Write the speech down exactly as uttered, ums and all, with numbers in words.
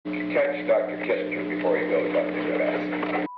Catch Doctor Kissinger before he goes up to the